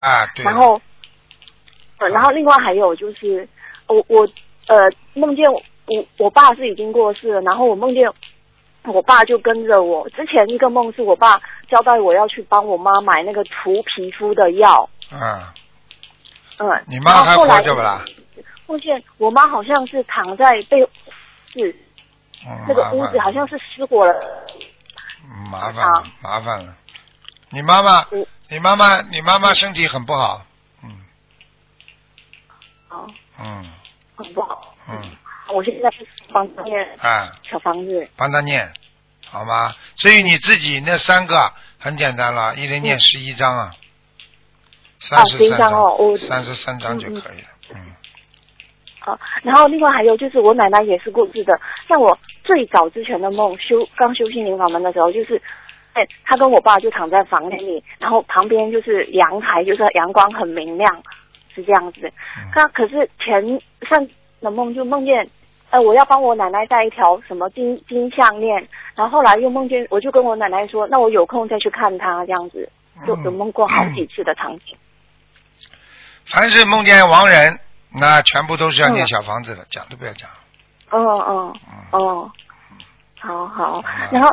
啊，对。 然后另外还有就是我梦见我爸是已经过世了，然后我梦见我爸就跟着我。之前一个梦是我爸交代我要去帮我妈买那个除皮肤的药。 你妈还活着不啦？ 梦见我妈好像是躺在这个屋子好像是失火了。 麻烦了。你妈妈身体很不好。 很不好。我现在是帮他念小房子， 帮他念，好吗？至于你自己那3个很简单了，一人念11章啊，33章哦，33章就可以了。 好，然后另外还有就是我奶奶也是过世的，像我最早之前的梦，刚修心灵法门的时候，就是她跟我爸就躺在房间里，然后旁边就是阳台，就是阳光很明亮，是这样子。可是上的梦就梦见我要帮我奶奶戴一条什么金项链，然后后来又梦见，我就跟我奶奶说，那我有空再去看她，这样子就有梦过好几次的场景。 凡是梦见亡人，那全部都是要念小房子的，讲都不要讲。 好。然后